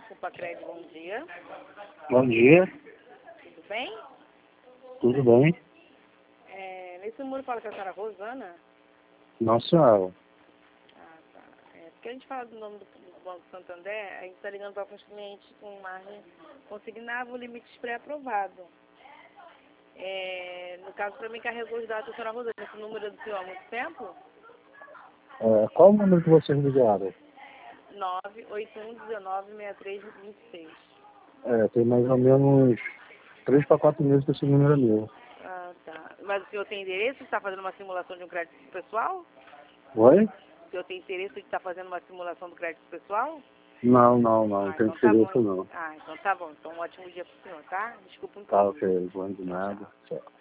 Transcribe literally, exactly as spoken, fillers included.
Culpacred, bom dia. Bom dia, Tudo bem? tudo bem? É, nesse número fala com a senhora Rosana. Não, senhora. Ah, tá. É, porque a gente fala do nome do, do Banco Santander, a gente está ligando para alguns clientes com margem consignável, limite pré-aprovado. É, no caso, para mim, carregou os dados da senhora Rosana. Esse número é do senhor há muito tempo? É, qual o número que vocês ligaram? nove oito um um nove seis três dois seis. É, tem mais ou menos três para quatro meses que esse número é meu. Ah, tá. Mas o senhor tem endereço? Está fazendo uma simulação de um crédito pessoal? Oi? O senhor tem interesse de estar fazendo uma simulação do crédito pessoal? Não, não, não, não Ah, tem então tá bom. interesse não. Ah, então tá bom. Então um ótimo dia pro senhor, tá? Desculpa o Tá, incômodo. ok, bom de Tchau, nada. tchau. Tchau.